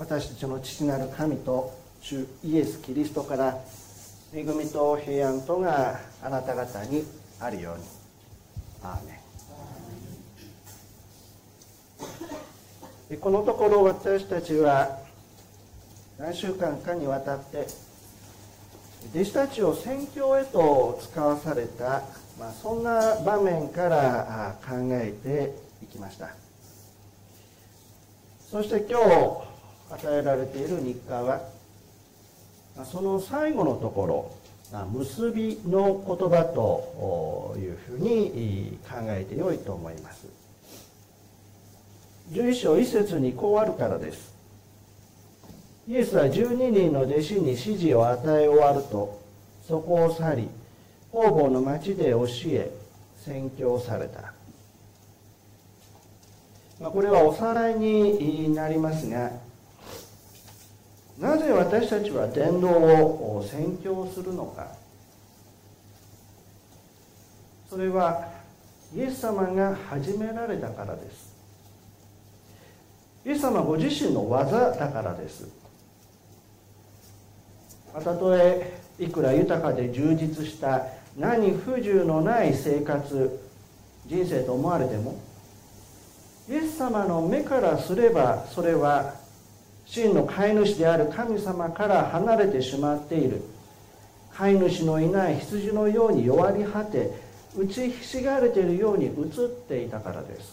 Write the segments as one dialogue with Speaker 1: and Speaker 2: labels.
Speaker 1: 私たちの父なる神と主イエス・キリストから恵みと平安とがあなた方にあるように。アーメン。このところ私たちは何週間かにわたって弟子たちを宣教へと使わされた、そんな場面から考えていきました。そして今日与えられている日課はその最後のところ、結びの言葉というふうに考えてよいと思います。11章1節にこうあるからです。イエスは12人の弟子に指示を与え終わると、そこを去り、方々の町で教え、宣教された。これはおさらいになりますが、なぜ私たちは伝道を宣教するのか。それはイエス様が始められたからです。イエス様ご自身の技だからです。たとえいくら豊かで充実した何不自由のない生活、人生と思われても、イエス様の目からすればそれは真の飼い主である神様から離れてしまっている、飼い主のいない羊のように弱り果て打ちひしがれているように映っていたからです。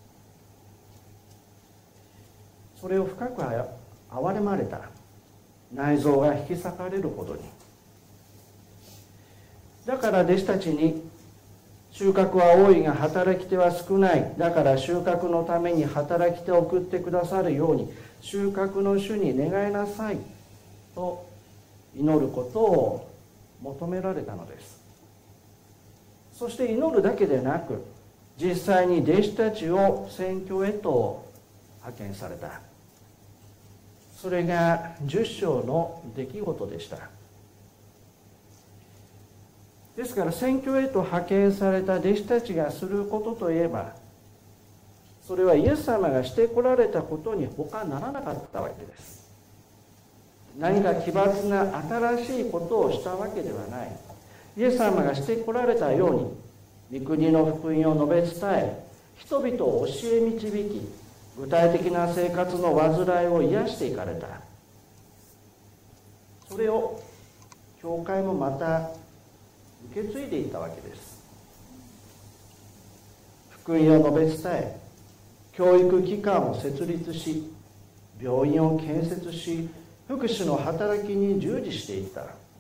Speaker 1: それを深く憐れまれた。内臓が引き裂かれるほどに。だから弟子たちに、収穫は多いが働き手は少ない。だから収穫のために働き手を送ってくださるように、収穫の主に願いなさいと祈ることを求められたのです。そして祈るだけでなく、実際に弟子たちを宣教へと派遣された。それが10章の出来事でした。ですから宣教へと派遣された弟子たちがすることといえば、それはイエス様がしてこられたことに他ならなかったわけです。何か奇抜な新しいことをしたわけではない。イエス様がしてこられたように、御国の福音を述べ伝え、人々を教え導き、具体的な生活の煩いを癒していかれた。それを教会もまた受け継いでいたわけです。福音を述べ伝え、教育機関を設立し、病院を建設し、福祉の働きに従事していた。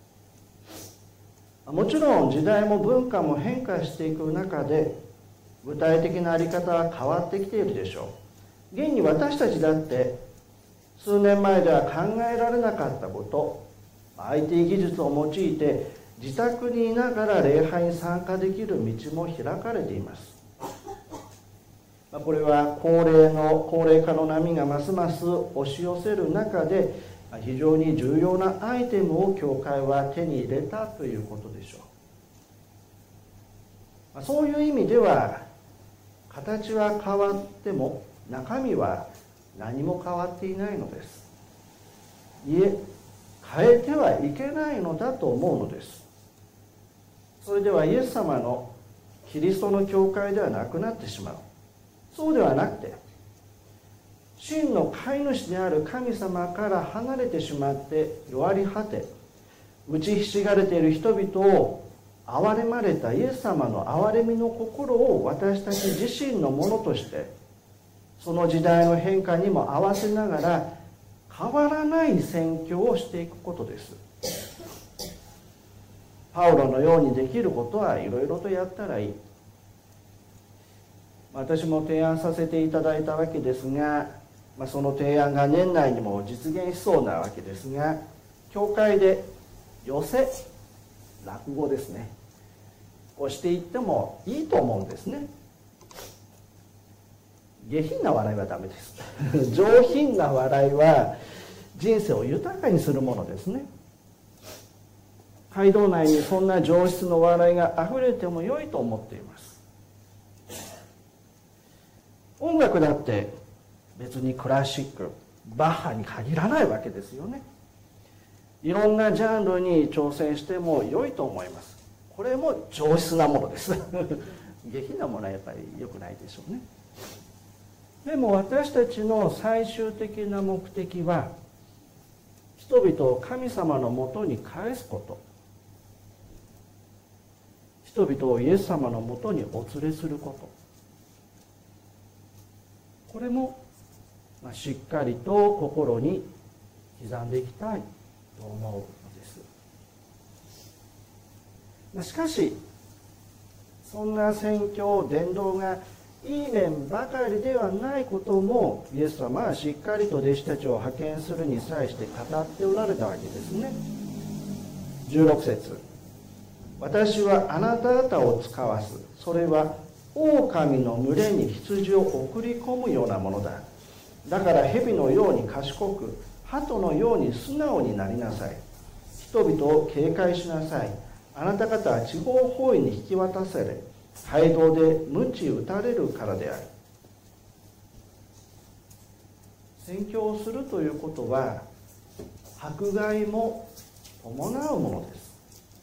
Speaker 1: もちろん時代も文化も変化していく中で、具体的な在り方は変わってきているでしょう。現に私たちだって数年前では考えられなかったこと、IT 技術を用いて自宅にいながら礼拝に参加できる道も開かれています。これは高齢化の波がますます押し寄せる中で非常に重要なアイテムを教会は手に入れたということでしょう。そういう意味では形は変わっても中身は何も変わっていないのです。いえ、変えてはいけないのだと思うのです。それではイエス様のキリストの教会ではなくなってしまう。そうではなくて、真の飼い主である神様から離れてしまって弱り果て打ちひしがれている人々を憐れまれたイエス様の憐れみの心を私たち自身のものとして、その時代の変化にも合わせながら変わらない宣教をしていくことです。パウロのようにできることはいろいろとやったらいい。私も提案させていただいたわけですが、その提案が年内にも実現しそうなわけですが、教会で寄せ落語ですねをしていってもいいと思うんですね。下品な笑いはダメです上品な笑いは人生を豊かにするものですね。街道内にそんな上質の笑いがあふれても良いと思っています。音楽だって別にクラシック、 バッハに限らないわけですよね。いろんなジャンルに挑戦しても良いと思います。これも上質なものです下品なものはやっぱり良くないでしょうね。でも私たちの最終的な目的は、人々を神様のもとに返すこと、人々をイエス様のもとにお連れすること、これもしっかりと心に刻んでいきたいと思うのです。しかしそんな宣教伝道がいい面ばかりではないことも、イエス様はしっかりと弟子たちを派遣するに際して語っておられたわけですね。16節、私はあなた方を使わす。それは狼の群れに羊を送り込むようなものだ。だから蛇のように賢く、鳩のように素直になりなさい。人々を警戒しなさい。あなた方は地方法院に引き渡され、街道で鞭打たれるからである。宣教をするということは迫害も伴うものです。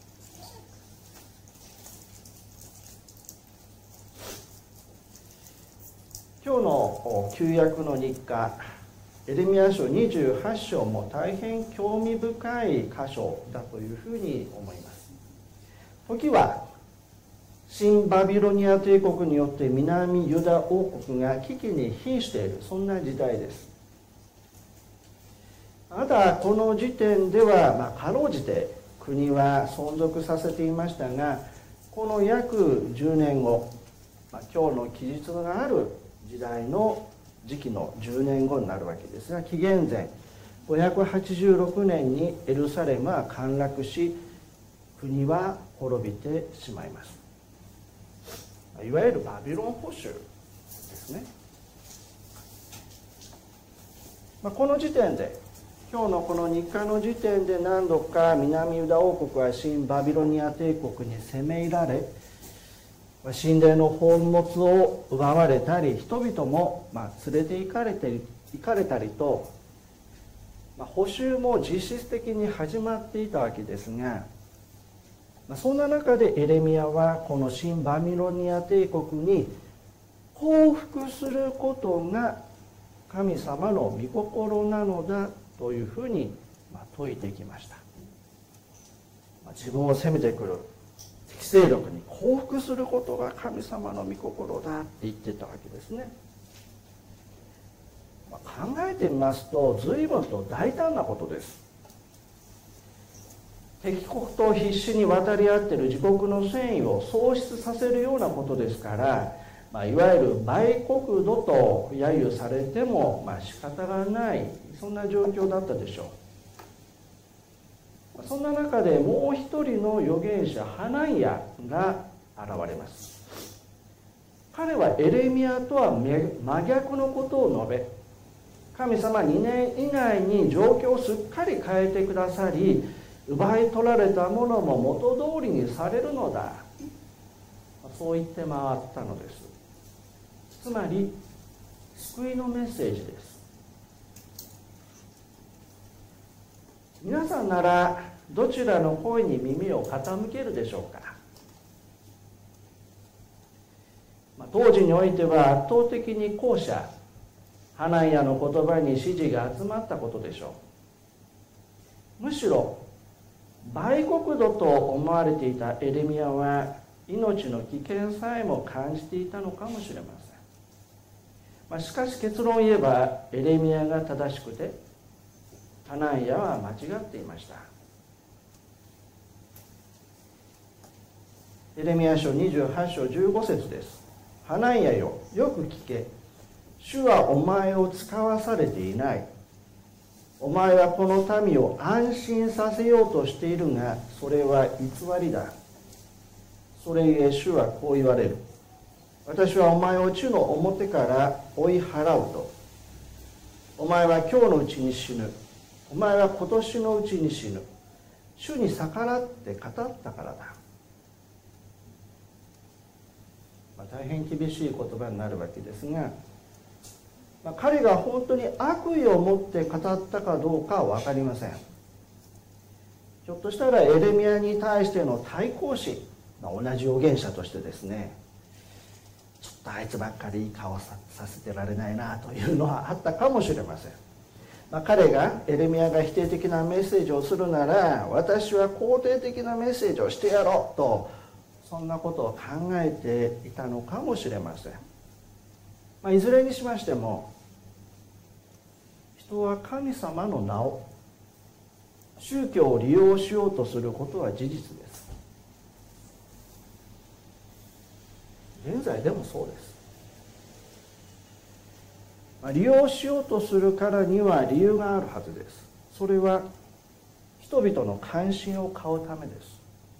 Speaker 1: 今日の旧約の日課、エレミヤ書28章も大変興味深い箇所だというふうに思います。時は新バビロニア帝国によって南ユダ王国が危機に瀕している、そんな時代です。まだこの時点では、かろうじて国は存続させていましたが、この約10年後、今日の記述がある時代の時期の10年後になるわけですが、紀元前586年にエルサレムは陥落し、国は滅びてしまいます。いわゆるバビロン捕囚ですね。この時点で、今日のこの日課の時点で何度か南ユダ王国は新バビロニア帝国に攻め入られ、神殿の宝物を奪われたり、人々も連れて行かれたりと、捕囚も実質的に始まっていたわけですが、そんな中でエレミヤはこの新バビロニア帝国に降伏することが神様の御心なのだというふうに説いてきました。自分を責めてくる敵勢力に降伏することが神様の御心だって言ってたわけですね。考えてみますと随分と大胆なことです。敵国と必死に渡り合っている自国の戦意を喪失させるようなことですから、いわゆる売国奴と揶揄されても仕方がない、そんな状況だったでしょう。そんな中でもう一人の預言者ハナンヤが現れます。彼はエレミヤとは真逆のことを述べ、神様2年以内に状況をすっかり変えてくださり、奪い取られたものも元通りにされるのだ、そう言って回ったのです。つまり救いのメッセージです。皆さんならどちらの声に耳を傾けるでしょうか。当時においては圧倒的に後者、ハナンヤの言葉に支持が集まったことでしょう。むしろ売国奴と思われていたエレミヤは命の危険さえも感じていたのかもしれません。しかし結論を言えばエレミヤが正しくてハナンヤは間違っていました。エレミヤ書28章15節です。ハナンヤよ、よく聞け。主はお前を使わされていない。お前はこの民を安心させようとしているが、それは偽りだ。それゆえ主はこう言われる。私はお前を地の表から追い払うと。お前は今日のうちに死ぬ。お前は今年のうちに死ぬ。主に逆らって語ったからだ。大変厳しい言葉になるわけですが、 彼が本当に悪意を持って語ったかどうかは分かりません。ひょっとしたらエレミヤに対しての対抗心、同じ預言者としてですね、ちょっとあいつばっかりいい顔させてられないなというのはあったかもしれません。彼がエレミヤが否定的なメッセージをするなら、私は肯定的なメッセージをしてやろうと、そんなことを考えていたのかもしれません。いずれにしましても、人は神様の名を、宗教を利用しようとすることは事実です。現在でもそうです。利用しようとするからには理由があるはずです。それは人々の関心を買うためです。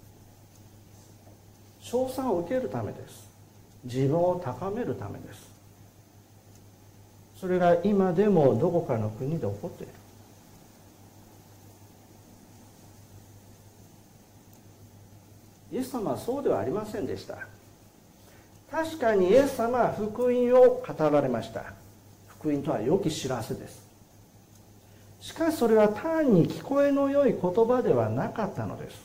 Speaker 1: 称賛を受けるためです。自分を高めるためです。それが今でもどこかの国で起こっている。イエス様はそうではありませんでした。確かにイエス様は福音を語られました。福音とは良き知らせです。しかしそれは単に聞こえの良い言葉ではなかったのです。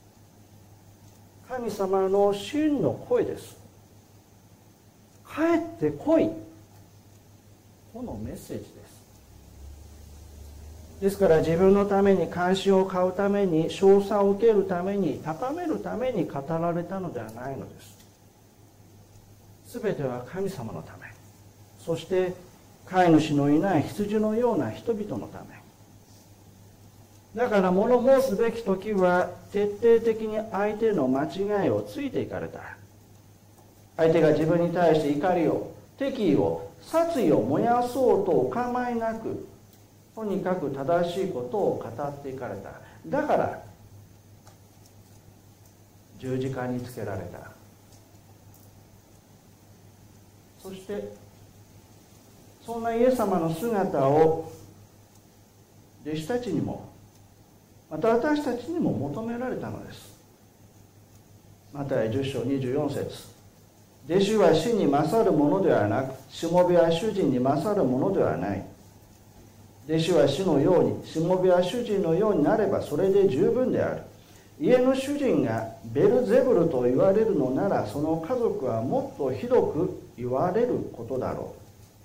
Speaker 1: 神様の真の声です。帰って来いとのメッセージです。ですから自分のために関心を買うために、称賛を受けるために、高めるために語られたのではないのです。すべては神様のため、そして飼い主のいない羊のような人々のため。だから物申すべき時は徹底的に相手の間違いをついていかれた。相手が自分に対して怒りを、敵意を、殺意を燃やそうとお構いなく、とにかく正しいことを語っていかれた。だから十字架につけられた。そしてそんなイエス様の姿を弟子たちにも、また私たちにも求められたのです。マタイ10章24節、弟子は師に勝るものではなく、しもべは主人に勝るものではない。弟子は師のように、しもべは主人のようになればそれで十分である。家の主人がベルゼブルと言われるのなら、その家族はもっとひどく言われることだろ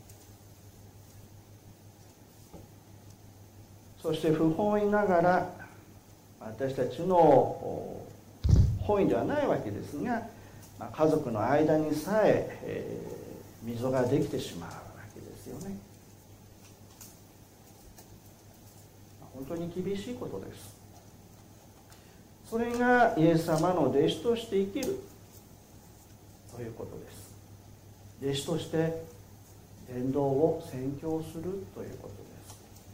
Speaker 1: う。そして不本意ながら、私たちの本意ではないわけですが、家族の間にさえ溝ができてしまうわけですよね。本当に厳しいことです。それがイエス様の弟子として生きるということです。弟子として伝道を宣教するということです。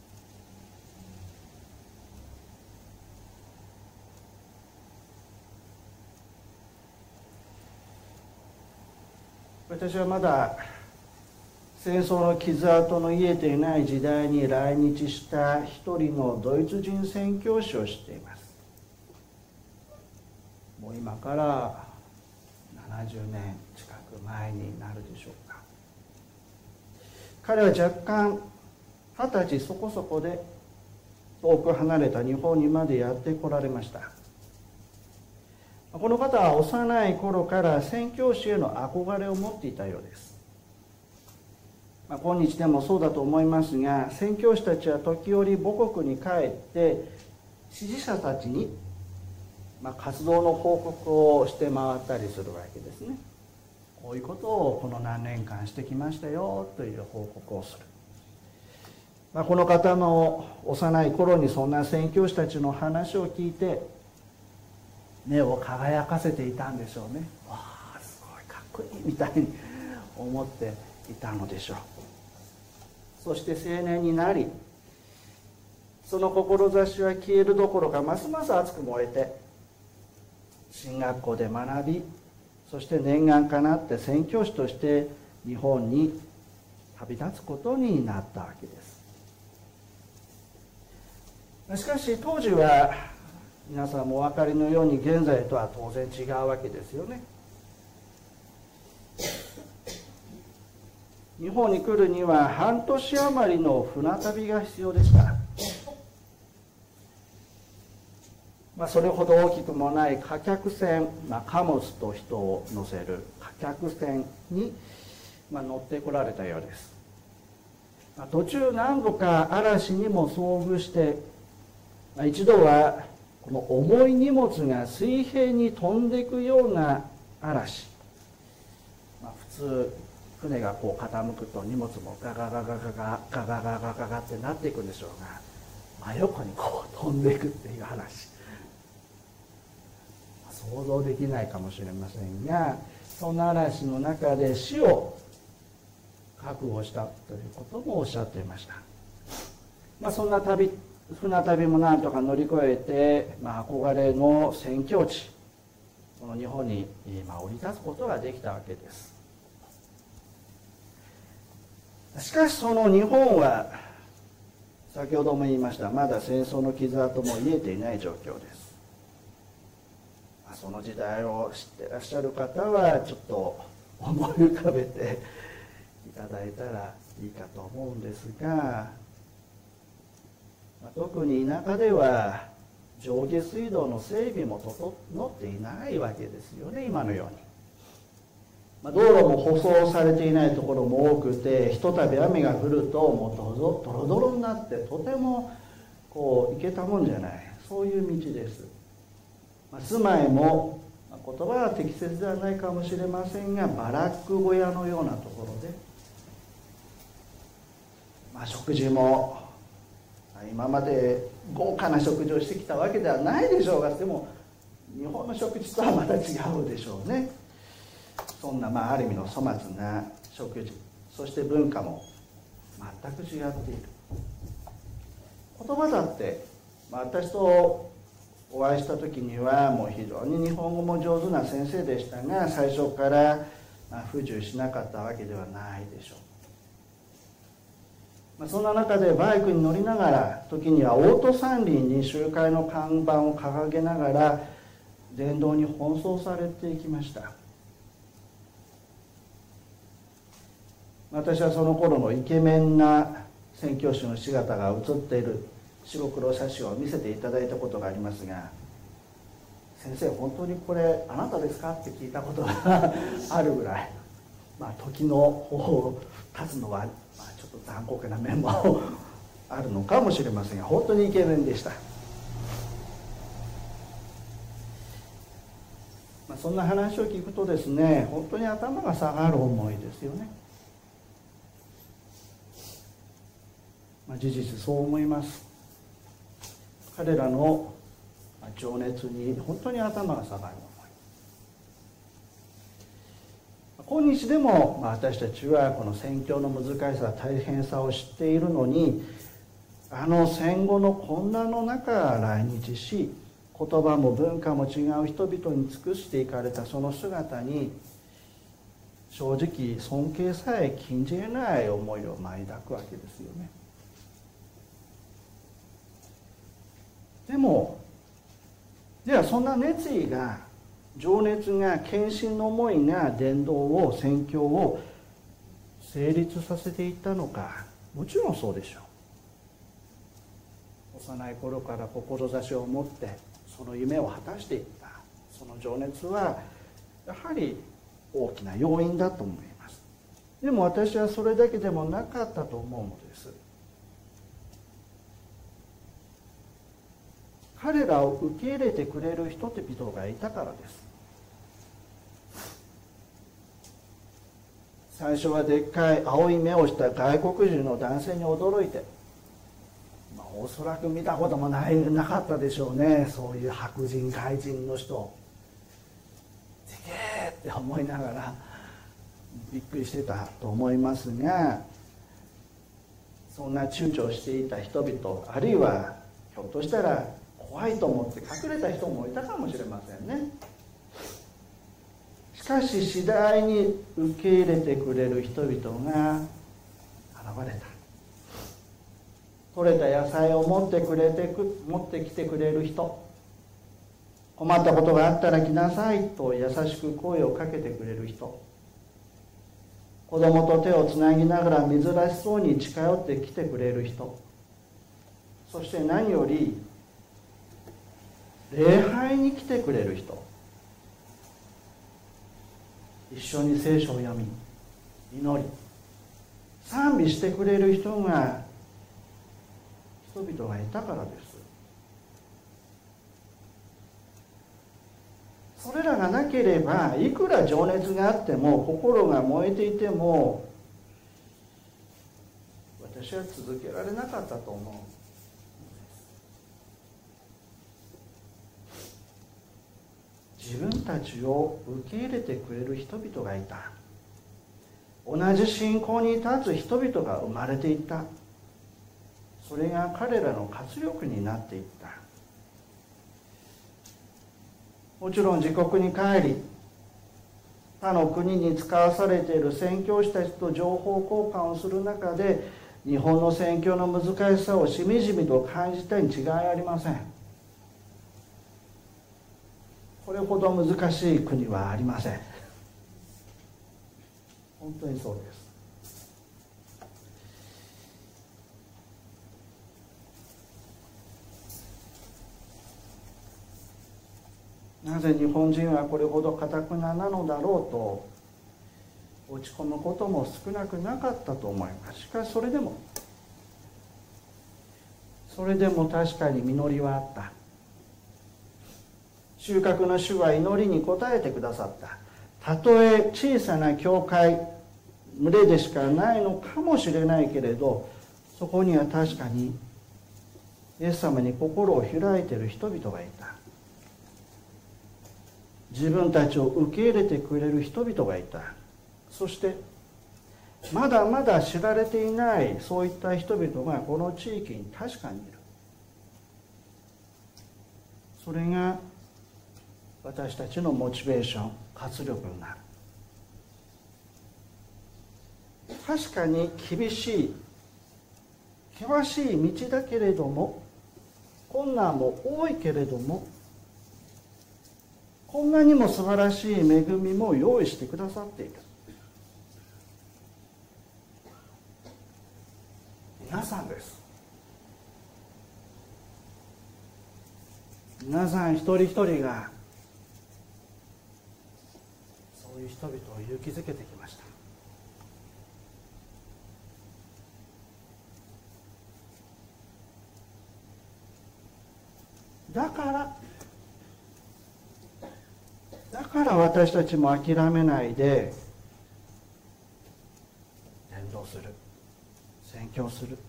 Speaker 1: 私はまだ戦争の傷跡の癒えていない時代に来日した一人のドイツ人宣教師を知っています。もう今から70年近く前になるでしょうか。彼は若干20歳そこそこで遠く離れた日本にまでやって来られました。この方は幼い頃から宣教師への憧れを持っていたようです。今日でもそうだと思いますが、宣教師たちは時折母国に帰って支持者たちに活動の報告をして回ったりするわけですね。こういうことをこの何年間してきましたよという報告をする。この方の幼い頃にそんな宣教師たちの話を聞いて目を輝かせていたんでしょうね。わあ、すごいかっこいいみたいに思っていたのでしょう。そして青年になり、その志は消えるどころかますます熱く燃えて、進学校で学び、そして念願かなって宣教師として日本に旅立つことになったわけです。しかし当時は皆さんもお分かりのように現在とは当然違うわけですよね。 日本に来るには半年余りの船旅が必要でした。それほど大きくもない貨客船、貨物と人を乗せる貨客船に、乗ってこられたようです。途中何度か嵐にも遭遇して、一度はこの重い荷物が水平に飛んでいくような嵐、普通船がこう傾くと荷物もガガガガガガガガガガガガってなっていくんでしょうが、真横にこう飛んでいくっていう話、想像できないかもしれませんが、そんな嵐の中で死を覚悟したということもおっしゃっていました。そんな船旅もなんとか乗り越えて、憧れの宣教地、この日本に降り立つことができたわけです。しかしその日本は先ほども言いました、まだ戦争の傷跡も癒えていない状況です。その時代を知ってらっしゃる方はちょっと思い浮かべていただいたらいいかと思うんですが、特に田舎では上下水道の整備も整っていないわけですよね、今のように。道路も舗装されていないところも多くて、ひとたび雨が降るともうドロドロになって、とてもこう行けたもんじゃない、そういう道です。住まいも言葉は適切ではないかもしれませんが、バラック小屋のようなところで、食事も今まで豪華な食事をしてきたわけではないでしょうが、でも日本の食事とはまた違うでしょうね。そんな、ある意味の粗末な食事、そして文化も全く違っている。言葉だって、私とお会いした時にはもう非常に日本語も上手な先生でしたが、最初から不自由しなかったわけではないでしょう。そんな中でバイクに乗りながら、時にはオート三輪に集会の看板を掲げながら伝道に奔走されていきました。私はその頃のイケメンな宣教師の姿が写っている白黒写真を見せていただいたことがありますが、先生本当にこれあなたですかって聞いたことがあるぐらい、時の方を立つのはちょっと残酷な面もあるのかもしれませんが、本当にイケメンでした。そんな話を聞くとですね、本当に頭が下がる思いですよね。事実そう思います。彼らの情熱に本当に頭が下がる思い。今日でも私たちはこの宣教の難しさ、大変さを知っているのに、戦後の混乱の中来日し、言葉も文化も違う人々に尽くしていかれたその姿に、正直尊敬さえ禁じ得ない思いを抱くわけですよね。でも、ではそんな熱意が、情熱が、献身の思いが伝道を、宣教を成立させていったのか。もちろんそうでしょう。幼い頃から志を持ってその夢を果たしていった、その情熱はやはり大きな要因だと思います。でも私はそれだけでもなかったと思うのです。彼らを受け入れてくれる人々がいたからです。最初はでっかい青い目をした外国人の男性に驚いて、おそらく見たこともなかったでしょうね、そういう白人外人の人。でけーって思いながらびっくりしてたと思いますが、そんな躊躇していた人々、あるいはひょっとしたら怖いと思って隠れた人もいたかもしれませんね。しかし次第に受け入れてくれる人々が現れた。取れた野菜を持ってきてくれる人、困ったことがあったら来なさいと優しく声をかけてくれる人、 子供と手をつなぎながら珍しそうに近寄ってきてくれる人、そして何より礼拝に来てくれる人、一緒に聖書を読み祈り賛美してくれる人々がいたからです。それらがなければ、いくら情熱があっても心が燃えていても私は続けられなかったと思う。自分たちを受け入れてくれる人々がいた。同じ信仰に立つ人々が生まれていった。それが彼らの活力になっていった。もちろん自国に帰り、他の国に使わされている宣教師たちと情報交換をする中で、日本の宣教の難しさをしみじみと感じたに違いありません。これほど難しい国はありません。本当にそうです。なぜ日本人はこれほど堅くななのだろうと落ち込むことも少なくなかったと思います。しかしそれでも確かに実りはあった。収穫の主は祈りに応えてくださった。たとえ小さな教会群れでしかないのかもしれないけれど、そこには確かにイエス様に心を開いている人々がいた。自分たちを受け入れてくれる人々がいた。そしてまだまだ知られていないそういった人々がこの地域に確かにいる。それが私たちのモチベーション、活力になる。確かに厳しい険しい道だけれども、困難も多いけれども、こんなにも素晴らしい恵みも用意してくださっている。皆さんです。皆さん一人一人がそういう人々を勇気づけてきました。だから私たちも諦めないで伝道する、宣教する。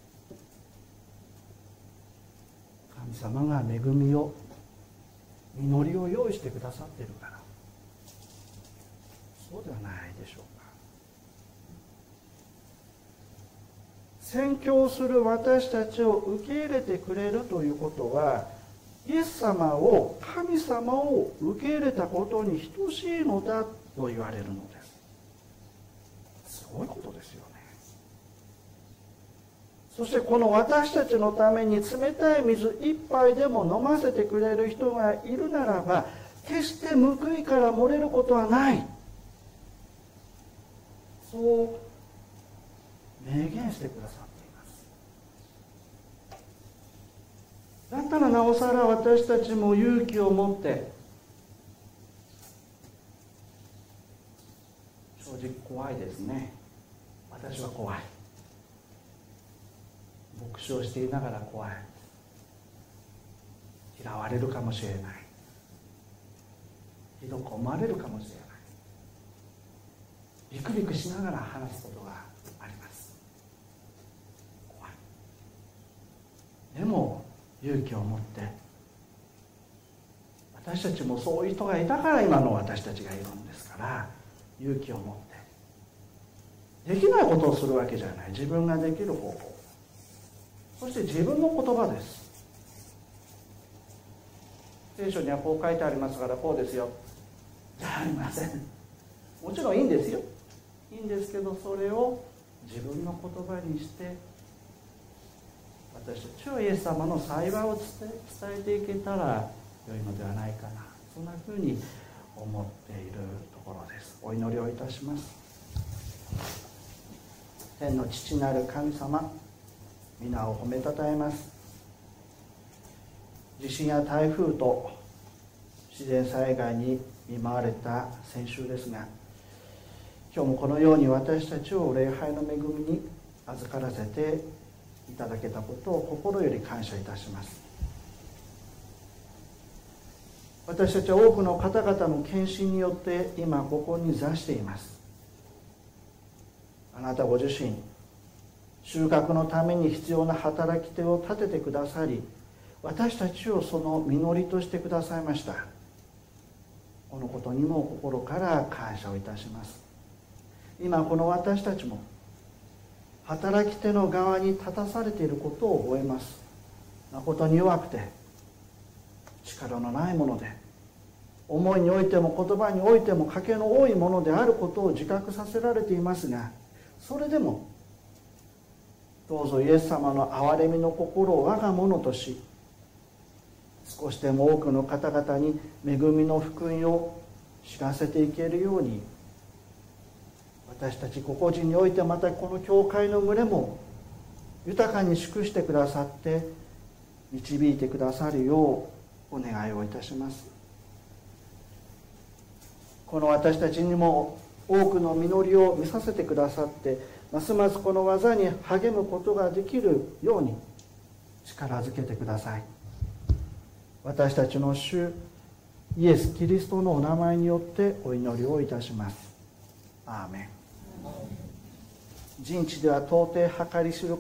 Speaker 1: 神様が恵みを、実りを用意してくださっているから。そうではないでしょうか。宣教する私たちを受け入れてくれるということは、イエス様を、神様を受け入れたことに等しいのだと言われるのです。すごいことですよね。そしてこの私たちのために冷たい水一杯でも飲ませてくれる人がいるならば、決して報いから漏れることはない。そう明言してくださっています。だったらなおさら私たちも勇気を持って、正直怖いですね。私は怖い。牧師をしていながら怖い。嫌われるかもしれない。ひどく思われるかもしれない。ビクビクしながら話すことがあります。怖い。でも勇気を持って、私たちもそういう人がいたから今の私たちがいるんですから、勇気を持ってできないことをするわけじゃない。自分ができる方法、そして自分の言葉です。聖書にはこう書いてありますからこうですよじゃありません。もちろんいいんですよ、いいんですけど、それを自分の言葉にして私たちはイエス様の幸いを伝えていけたら良いのではないかな、そんなふうに思っているところです。お祈りをいたします。 天の父なる神様、皆を褒めたたえます。地震や台風と自然災害に見舞われた先週ですが、今日もこのように私たちを礼拝の恵みに預からせていただけたことを心より感謝いたします。私たちは多くの方々の献身によって今ここに座しています。あなたご自身、収穫のために必要な働き手を立ててくださり、私たちをその実りとしてくださいました。このことにも心から感謝をいたします。今この私たちも働き手の側に立たされていることを覚えます。誠に弱くて力のないもので、思いにおいても言葉においても賭けの多いものであることを自覚させられていますが、それでもどうぞイエス様の憐れみの心を我が物とし、少しでも多くの方々に恵みの福音を知らせていけるように、私たち個々人において、またこの教会の群れも豊かに祝してくださって導いてくださるようお願いをいたします。この私たちにも多くの実りを見させてくださって、ますますこの技に励むことができるように力づけてください。私たちの主イエス・キリストのお名前によってお祈りをいたします。アーメン。人知では到底計り知る